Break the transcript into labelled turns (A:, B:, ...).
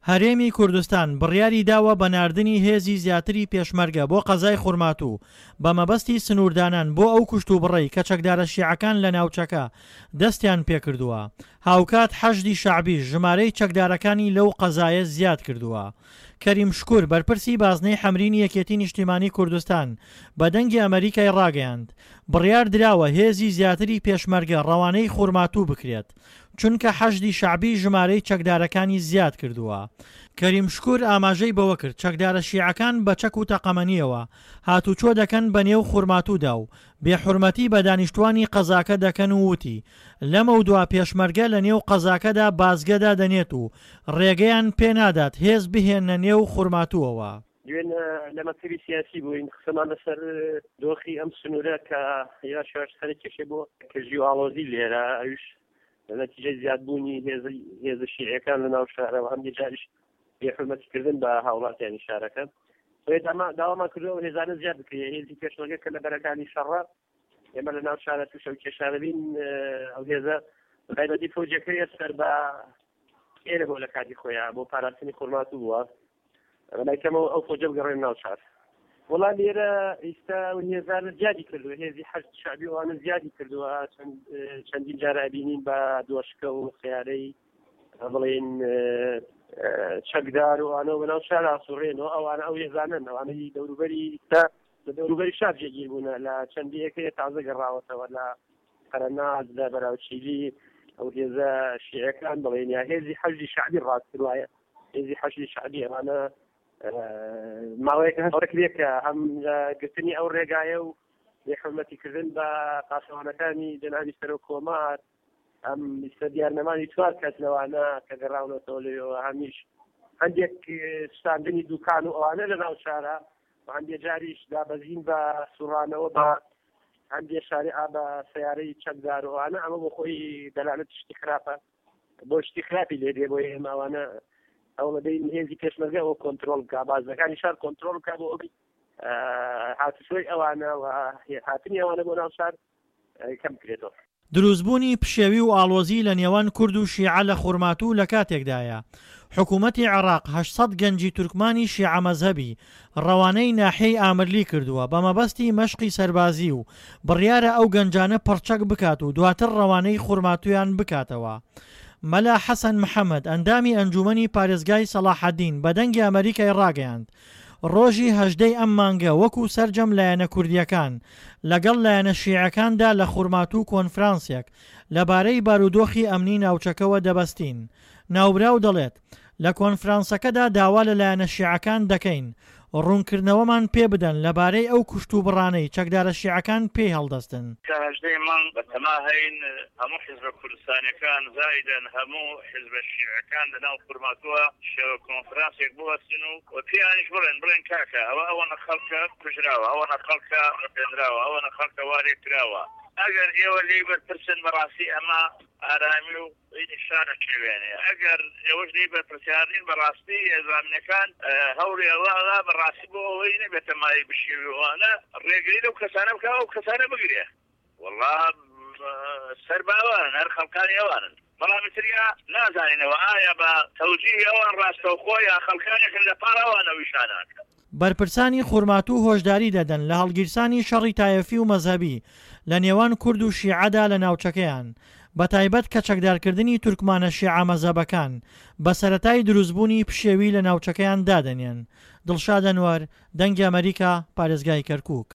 A: هەرێمی کوردستان بڕیاری داوە بە ناردنی هێزی زیاتری پێشمەرگە بۆ قەزای خوڕماتوو بە مەبەستی سنووردانان بۆ ئەو کوشت و بڕێی کە چەکدارە شیعەکان لە ناوچەکە دەستیان پێکردووە. هاوکات حەشدی شەعبی ژمارەی چەکدارەکانی لەو قەزایە زیاد کردووە. کەریم شکوور بەرپرسی بازنەی حەمرینی یەکێتی نیشتیمانی کوردستان بە دەنگی ئەمریکای ڕاگەیاند بڕیار دراوە هێزی زیاتری پێشمەرگە ڕەوانەی خوڕماتوو بکرێت چونکە حەشدی شەعبی ژمارەی چەکدارەکانی زیاد کردووە. کەریم شکوور ئاماژەی بەوە کرد چەکدارە شیعەکان بە چەک و تەقەمەنیەوە هاتوچۆ دەکەن بە نێو خوڕماتوودا و بێحورمەتی بە دانیشتوانی قەزاکە دەکەن و وتی لەمە دوا پێشمەرگە لە نێو قەزاکەدا بازگەدا دەنێت و ڕێگەیان پێنادات هێز بهێنە نێو خوڕماتووەوە.
B: دوێن لە مەکتەبی سیاسی بووین قسەمان لەسەر دۆخی ئەم سنوورە کە یا شارستانی کێشێ بۆ کەژی و ئاڵۆزی لێرە ئەوش لە نەتیجەی زیادبوونی هێز شیعەکان لە ناو شارەوە هەم جاریش بێحورمەتیکردن بە هاوڵاتیانی شارەکان داوامان کردەوە هێزانە زیاد بکرێت هێزی پێشمەرگە کە لە بەرەکانی شەڕە ئێمە لە ناو شارە تووشە و کێشانە بین ئەو هێزە بەتایبەتی فەوجەکەی سەر بە ئێرە بۆ لە کاتی خۆیان بۆ پاراستنی خوڕماتوو بووە بەلایکەمەوە ئەو فۆجە بگەڕێن ناو شار. وەڵام لێرە ئێستا هێزانە زیادی کردووە هێزی حەشد شەعبی ئەوانە زیادی کردووە چەندین جارە بینین بە دۆشکە و خیارەی بڵێن چەکدار و ئەوانە بە ناو شار ئاسوڕێنەوە ئەوانە ئەو هێزانن ئەوانەی دەوروبەری ئێستا لە دەوروبەری شار جێگیر بوونە لە چەندی یەکەیە تازە گەڕاوەتەوە لە قەرەناز لە بەراوچیلی ئەو هێزە شیعەکان بڵێن یا هێزی حەشدی شەعبی ڕاستکردوایە هێزی حەشدی شەعبی ئەوانە ماوەیەکە هەستێکە هەم گرتنی ئەو ڕێگایە و بێحورمەتیکردن بە پاسەوانەکانی جەنابی سەر و کۆمار ئەم لیستە دیارنەمانی چوار کەس لەوانە کە گەڕاونەتەوە لێەوە هەمیش هەندێک شتاندنی دوکان و ئەوانە لە ناو شارە هەندێک جاریش دابەزین بە سوڕانەوە بە هەندێک شاری بە سیارەی چەکدار و ئەوانە ئەمە بۆ خۆی دەلالەت شتی خراپە بۆ شتی خراپی لێ دێ بۆ ئێماوانە ئەو لەدەی هێزی پێشمەرگە ئەوە کۆنتترۆل بکە بازەکانی شار کۆنتترۆل بکە بۆ ئەوی هاتوشۆی ئەوانە و هاتنی ئەوانە بۆ ناو شار کەم بکرێتەوە.
A: دروستبوونی پشێوی و ئاڵۆزی لە نێوان کورد و شیعە لە خوڕماتوو لە کاتێکدایە حکوومەتی عێراق 800 گەنجی تورکمانی شیعە مەزهەبی ڕەوانەی ناحیەی ئامرلی کردووە بە مەبەستی مەشقی سەربازی و بڕیارە ئەو گەنجانە پڕچەک بکات و دواتر ڕەوانەی خوڕماتویان بکاتەوە. مەلا حەسەن محەممەد ئەندامی ئەنجومەنی پارێزگای سەلاحەدین بە دەنگی ئەمریکای ڕاگەیاند ڕۆژی هەژدەی ئەم مانگە وەکو سەرجەم لایەنە کوردیەکان لەگەڵ لایەنە شیعەکاندا لە خوڕماتوو کۆنفرانسێک لەبارەی بارودۆخی ئەمنی ناوچەکەوە دەبەستین. ناوبراو دەڵێت لە کۆنفرانسەکەدا داوا لە لایەنە شیعەکان دەکەین ڕوونکردنەوەمان پێ بدەن لەبارەی ئەو کوشت و بڕانەی چەکدارە شیعەکان پێی هەڵدەستن.
C: هەژدەی مانگ بەتەما هەین هەموو حیزبە کوردستانیەکان زایدن هەموو حیزبە شیعەکان لەناو خوڕماتووە شێوە کۆنفرانسێک بوەستن و پیانیش بڵێن کاکە ئەوەنە خەڵکە کوژراوە ئەوەنە خەڵکە ڕپێنراوە ئەوەنە خەڵکە وارێ کراوە ئەگەر ئێوە لێی بەرپرسن بەڕاستی ئەمە ئارامی و نیشانە کێوێنێ ئەگەر ئێوەش لێی بەرپرسیارین بەڕاستی ئێزانەکان هەوڵی ئەڵڵا بەڕاستی بۆ ئەوەی نەبێتە مای بشێوانە ڕێگری لەو کەسانە بکە و کەسانە بگرێ وەڵڵا سەرباوانن هەر خەڵکانی ئەوانن بەڵام تریا نازانینەوە ئایا بە تەوجیهی ئەوان ڕاستەوخۆ یا خەڵکانێکن لە پاڕەوانە ویشاناکە.
A: بەرپرسانی خوڕماتوو هۆشداری دەدەن لە هەڵگیرسانی شەڕی تایەفی و مەزهەبی لە نێوان کورد و شیعەدا لە ناوچەکەیان بە تایبەت کە چەکدارکردنی تورکمانە شیعە مەزهەبەکان بە سەرەتای دروستبوونی پشێوی لە ناوچەکەیان دادەنێن. دڵشاد ئەنوەر، دەنگی ئەمریکا، پارێزگای کەرکووک.